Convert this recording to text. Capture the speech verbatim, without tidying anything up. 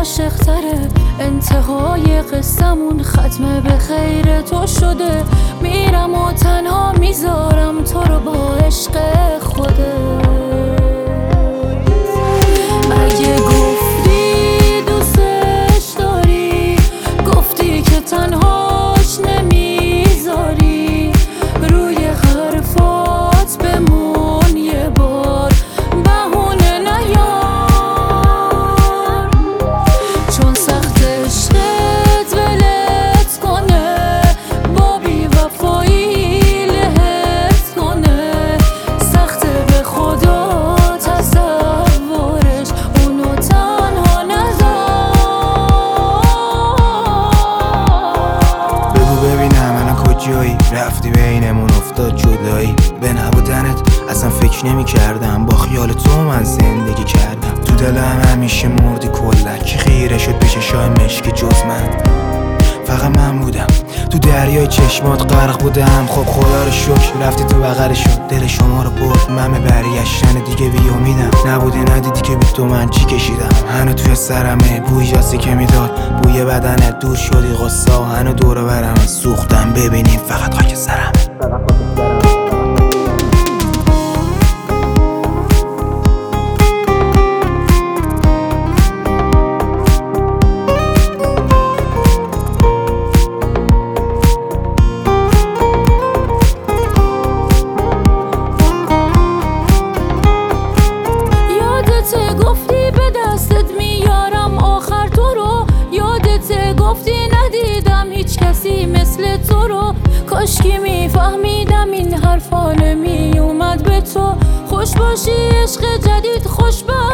عاشق تره. انتهای قصمون ختمه به خیر تو شده. میرم و تنها میذارم تو رو با عشق خوده. اگه گفتی دوستش داری، گفتی که تنهاش نمیذاری، روی حرفات بمون یه بار، بهونه نیار. چون سخت عشقت ولت کنه، با بی وفایی لهت کنه. سخته به خدا تصورش، اونو تنها نذار. بگو ببینم الان کجایی، رفتی بینمون افتاد جدایی. به نبودنت اصلا فکر نمی کردم، با خیال تو من زندگی کردم. تو دلم همیشه مردی کلک، خیره شد به چشای مشکی جز من. فقط من بودم تو دریای چشمات غرق بودم. خب خدا رو شکر رفتی تو بغلشون، دل شما رو برد. من به برگشتن دیگه بی امیدم. نبودی ندیدی که بی تو من چی کشیدم. هنو توی سرمه بوی جاسی که میداد، بوی بدنت دور شدی غصه. هنو دور و برم سوختم، ببینیم فقط خاک سرمه. گفتی به دستت میارم آخر تو رو، یادت گفتی ندیدم هیچ کسی مثل تو رو. کاشکی میفهمیدم این حرفا نمیومد به تو. خوش باشی عشق جدید، خوشبخت